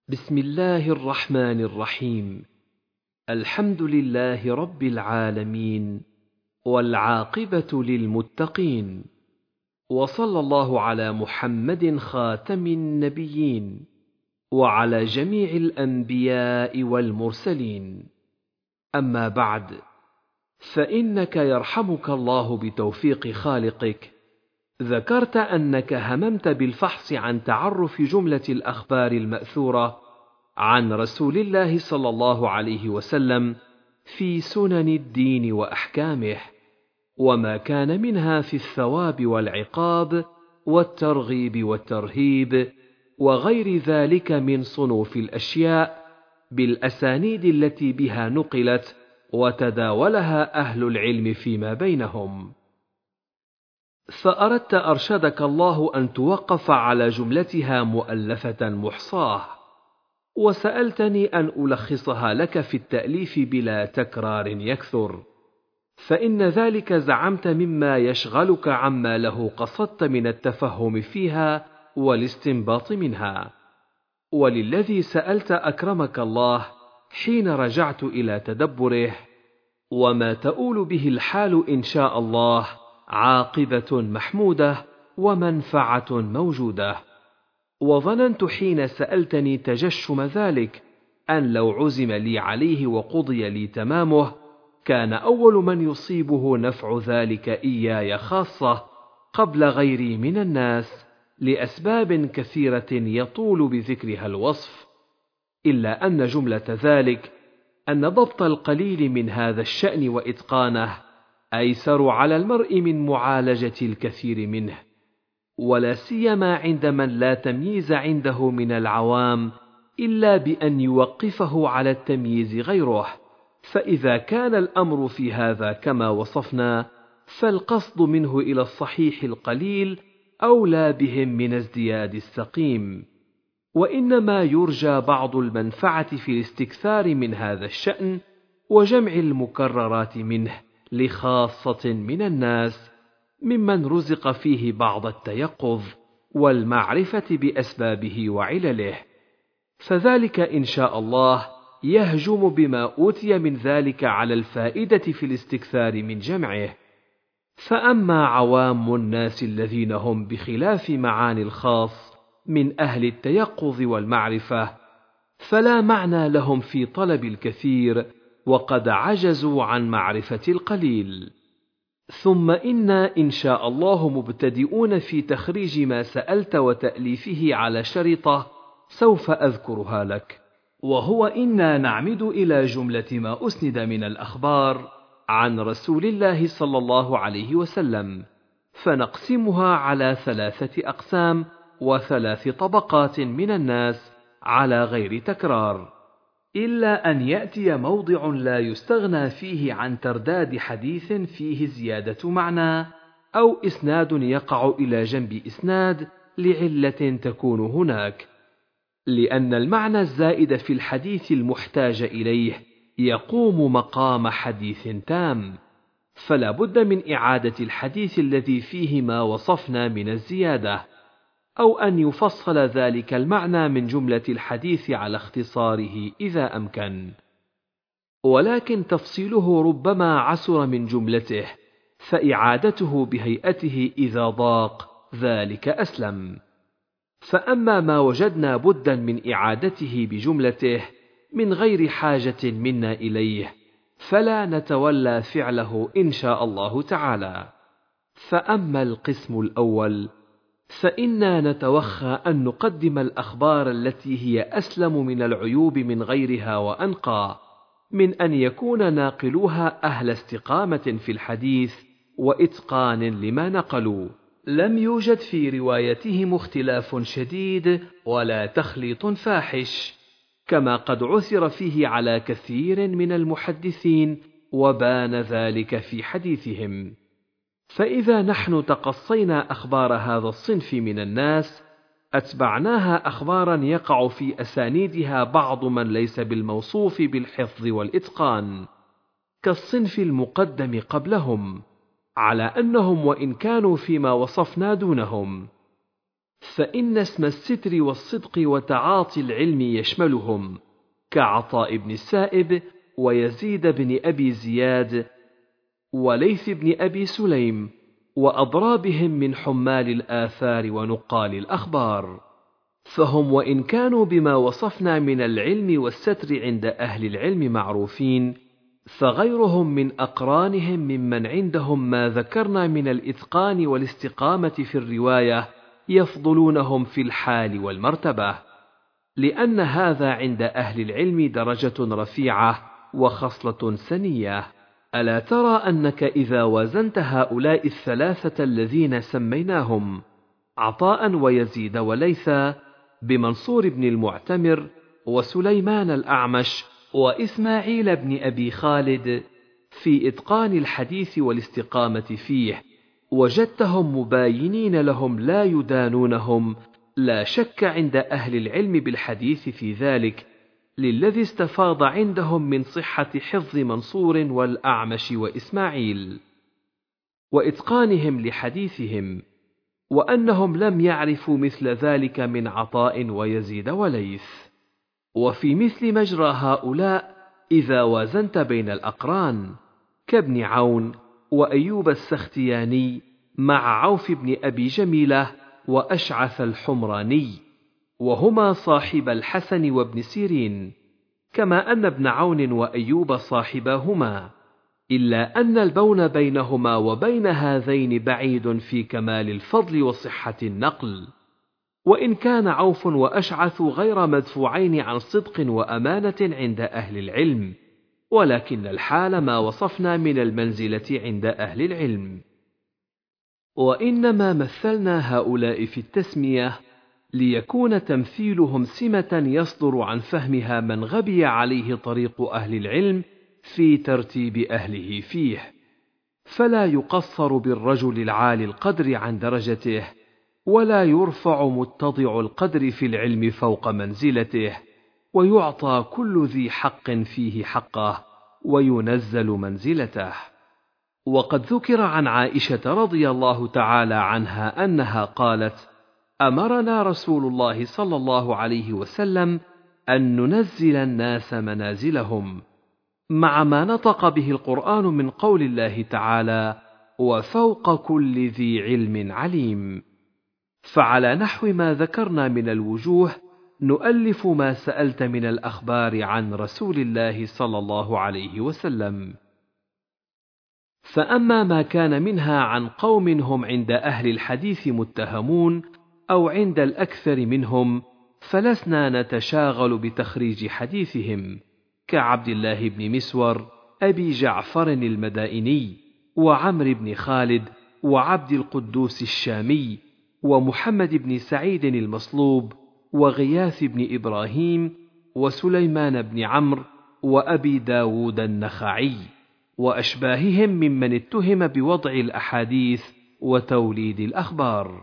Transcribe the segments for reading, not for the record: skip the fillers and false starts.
بسم الله الرحمن الرحيم. الحمد لله رب العالمين، والعاقبة للمتقين، وصلى الله على محمد خاتم النبيين، وعلى جميع الأنبياء والمرسلين. أما بعد، فإنك يرحمك الله بتوفيق خالقك ذكرت أنك هممت بالفحص عن تعرف جملة الأخبار المأثورة عن رسول الله صلى الله عليه وسلم في سنن الدين وأحكامه، وما كان منها في الثواب والعقاب والترغيب والترهيب وغير ذلك من صنوف الأشياء، بالأسانيد التي بها نقلت وتداولها أهل العلم فيما بينهم. فأردت أرشدك الله أن توقف على جملتها مؤلفة محصاة، وسألتني أن ألخصها لك في التأليف بلا تكرار يكثر، فإن ذلك زعمت مما يشغلك عما له قصدت من التفهم فيها والاستنباط منها. وللذي سألت أكرمك الله حين رجعت إلى تدبره، وما تؤول به الحال إن شاء الله عاقبة محمودة ومنفعة موجودة. وظننت حين سألتني تجشم ذلك أن لو عزم لي عليه وقضي لي تمامه، كان أول من يصيبه نفع ذلك إياي خاصة قبل غيري من الناس، لأسباب كثيرة يطول بذكرها الوصف، إلا أن جملة ذلك أن ضبط القليل من هذا الشأن وإتقانه أيسر على المرء من معالجة الكثير منه، ولا سيما عند من لا تمييز عنده من العوام إلا بأن يوقفه على التمييز غيره. فإذا كان الأمر في هذا كما وصفنا، فالقصد منه إلى الصحيح القليل أولى بهم من ازدياد السقيم، وإنما يرجى بعض المنفعة في الاستكثار من هذا الشأن وجمع المكررات منه لخاصة من الناس، ممن رزق فيه بعض التيقظ والمعرفة بأسبابه وعلله، فذلك إن شاء الله يهجم بما أوتي من ذلك على الفائدة في الاستكثار من جمعه. فأما عوام الناس الذين هم بخلاف معاني الخاص من أهل التيقظ والمعرفة، فلا معنى لهم في طلب الكثير وقد عجزوا عن معرفة القليل. ثم إنا إن شاء الله مبتدئون في تخريج ما سألت وتأليفه على شريطة سوف أذكرها لك، وهو إنا نعمد إلى جملة ما أسند من الأخبار عن رسول الله صلى الله عليه وسلم، فنقسمها على 3 أقسام و3 طبقات من الناس على غير تكرار، إلا أن يأتي موضع لا يستغنى فيه عن ترداد حديث فيه زيادة معنى أو إسناد يقع إلى جنب إسناد لعلة تكون هناك، لأن المعنى الزائد في الحديث المحتاج إليه يقوم مقام حديث تام، فلا بد من إعادة الحديث الذي فيه ما وصفنا من الزيادة، أو أن يفصل ذلك المعنى من جملة الحديث على اختصاره إذا أمكن، ولكن تفصيله ربما عسر من جملته، فإعادته بهيئته إذا ضاق ذلك أسلم. فأما ما وجدنا بدا من إعادته بجملته من غير حاجة منا إليه، فلا نتولى فعله إن شاء الله تعالى. فأما القسم الأول، فإنا نتوخى أن نقدم الأخبار التي هي أسلم من العيوب من غيرها وأنقى، من أن يكون ناقلوها أهل استقامة في الحديث وإتقان لما نقلوا، لم يوجد في روايتهم اختلاف شديد ولا تخليط فاحش، كما قد عثر فيه على كثير من المحدثين وبان ذلك في حديثهم. فإذا نحن تقصينا أخبار هذا الصنف من الناس، أتبعناها أخبارا يقع في أسانيدها بعض من ليس بالموصوف بالحفظ والإتقان، كالصنف المقدم قبلهم، على أنهم وإن كانوا فيما وصفنا دونهم، فإن اسم الستر والصدق وتعاطي العلم يشملهم، كعطاء بن السائب ويزيد بن أبي زياد وليث بن أبي سليم وأضرابهم من حمال الآثار ونقال الأخبار. فهم وإن كانوا بما وصفنا من العلم والستر عند أهل العلم معروفين، فغيرهم من أقرانهم ممن عندهم ما ذكرنا من الإتقان والاستقامة في الرواية يفضلونهم في الحال والمرتبة، لأن هذا عند أهل العلم درجة رفيعة وخصلة سنية. ألا ترى أنك إذا وازنت هؤلاء الثلاثة الذين سميناهم عطاء ويزيد وليثا بمنصور بن المعتمر وسليمان الأعمش وإسماعيل بن أبي خالد في إتقان الحديث والاستقامة فيه، وجدتهم مباينين لهم لا يدانونهم، لا شك عند أهل العلم بالحديث في ذلك، للذي استفاض عندهم من صحة حفظ منصور والأعمش وإسماعيل وإتقانهم لحديثهم، وأنهم لم يعرفوا مثل ذلك من عطاء ويزيد وليث. وفي مثل مجرى هؤلاء إذا وازنت بين الأقران كابن عون وأيوب السختياني مع عوف بن أبي جميلة وأشعث الحمراني، وهما صاحب الحسن وابن سيرين، كما أن ابن عون وأيوب صاحباهما، إلا أن البون بينهما وبين هذين بعيد في كمال الفضل وصحة النقل، وإن كان عوف وأشعث غير مدفوعين عن صدق وأمانة عند أهل العلم، ولكن الحال ما وصفنا من المنزلة عند أهل العلم. وإنما مثلنا هؤلاء في التسمية ليكون تمثيلهم سمة يصدر عن فهمها من غبي عليه طريق أهل العلم في ترتيب أهله فيه، فلا يقصر بالرجل العالي القدر عن درجته، ولا يرفع متضع القدر في العلم فوق منزلته، ويعطى كل ذي حق فيه حقه، وينزل منزلته. وقد ذكر عن عائشة رضي الله تعالى عنها أنها قالت: أمرنا رسول الله صلى الله عليه وسلم أن ننزل الناس منازلهم، مع ما نطق به القرآن من قول الله تعالى: وفوق كل ذي علم عليم. فعلى نحو ما ذكرنا من الوجوه نؤلف ما سألت من الأخبار عن رسول الله صلى الله عليه وسلم. فأما ما كان منها عن قوم هم عند أهل الحديث متهمون أو عند الأكثر منهم، فلسنا نتشاغل بتخريج حديثهم، كعبد الله بن مسور أبي جعفر المدائني، وعمر بن خالد، وعبد القدوس الشامي، ومحمد بن سعيد المصلوب، وغياث بن إبراهيم، وسليمان بن عمرو، وأبي داود النخعي، وأشباههم ممن اتهم بوضع الأحاديث وتوليد الأخبار.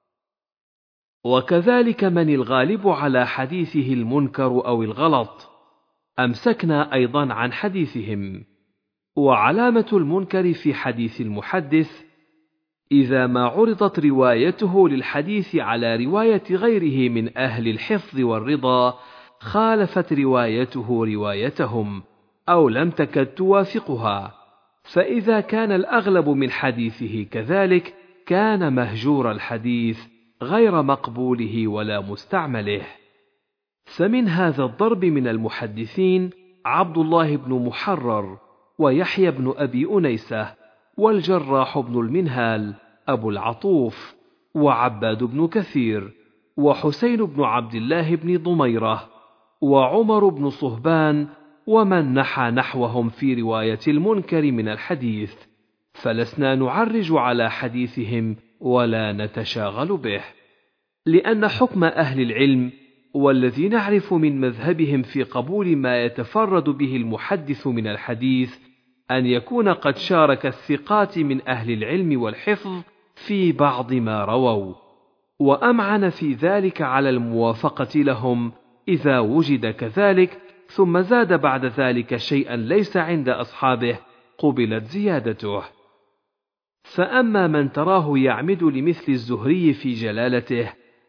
وكذلك من الغالب على حديثه المنكر أو الغلط أمسكنا أيضا عن حديثهم. وعلامة المنكر في حديث المحدث إذا ما عرضت روايته للحديث على رواية غيره من أهل الحفظ والرضا خالفت روايته روايتهم أو لم تكد توافقها، فإذا كان الأغلب من حديثه كذلك كان مهجور الحديث غير مقبوله ولا مستعمله. فمن هذا الضرب من المحدثين عبد الله بن محرر، ويحيى بن أبي أنيسة، والجراح بن المنهال أبو العطوف، وعباد بن كثير، وحسين بن عبد الله بن ضميرة، وعمر بن صهبان، ومن نحى نحوهم في رواية المنكر من الحديث، فلسنا نعرج على حديثهم ولا نتشاغل به، لأن حكم أهل العلم والذي نعرف من مذهبهم في قبول ما يتفرد به المحدث من الحديث أن يكون قد شارك الثقات من أهل العلم والحفظ في بعض ما رووا، وأمعن في ذلك على الموافقة لهم إذا وجد كذلك، ثم زاد بعد ذلك شيئا ليس عند أصحابه قبلت زيادته. فأما من تراه يعمد لمثل الزهري في جلالته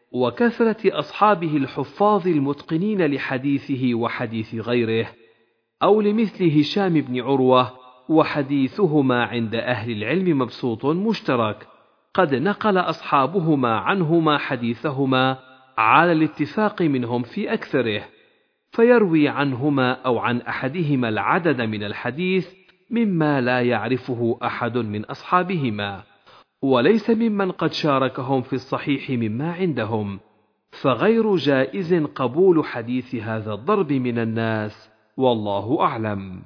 وكثرة أصحابه الحفاظ المتقنين لحديثه وحديث غيره، أو لمثل هشام بن عروة وحديثهما عند أهل العلم مبسوط مشترك، قد نقل أصحابهما عنهما حديثهما على الاتفاق منهم في أكثره، فيروي عنهما أو عن أحدهما العدد من الحديث مما لا يعرفه أحد من أصحابهما، وليس ممن قد شاركهم في الصحيح مما عندهم، فغير جائز قبول حديث هذا الضرب من الناس، والله أعلم.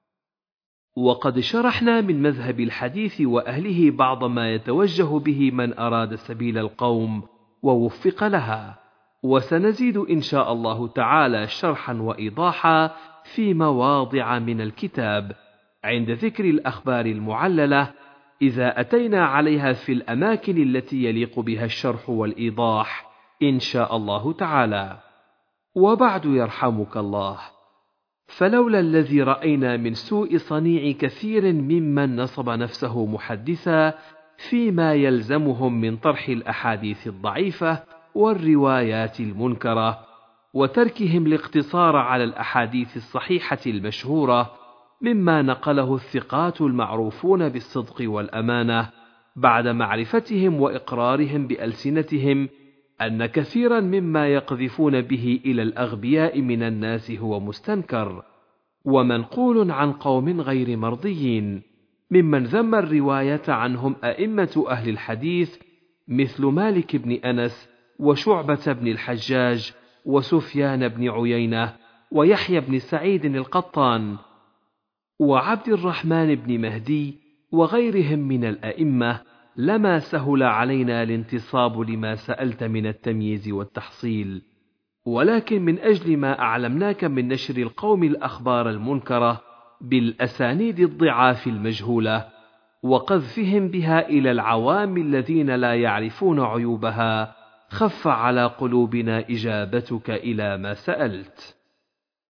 وقد شرحنا من مذهب الحديث وأهله بعض ما يتوجه به من أراد سبيل القوم ووفق لها، وسنزيد إن شاء الله تعالى شرحا وإيضاحا في مواضع من الكتاب عند ذكر الأخبار المعللة، إذا أتينا عليها في الأماكن التي يليق بها الشرح والإيضاح إن شاء الله تعالى. وبعد يرحمك الله، فلولا الذي رأينا من سوء صنيع كثير ممن نصب نفسه محدثا فيما يلزمهم من طرح الأحاديث الضعيفة والروايات المنكرة، وتركهم الاقتصار على الأحاديث الصحيحة المشهورة مما نقله الثقات المعروفون بالصدق والأمانة، بعد معرفتهم وإقرارهم بألسنتهم أن كثيرا مما يقذفون به إلى الأغبياء من الناس هو مستنكر ومنقول عن قوم غير مرضيين، ممن ذم الرواية عنهم أئمة أهل الحديث مثل مالك بن أنس وشعبة بن الحجاج وسفيان بن عيينة ويحيى بن سعيد القطان وعبد الرحمن بن مهدي وغيرهم من الأئمة، لما سهل علينا الانتصاب لما سألت من التمييز والتحصيل، ولكن من أجل ما أعلمناك من نشر القوم الأخبار المنكرة بالأسانيد الضعاف المجهولة وقذفهم بها إلى العوام الذين لا يعرفون عيوبها، خف على قلوبنا إجابتك إلى ما سألت.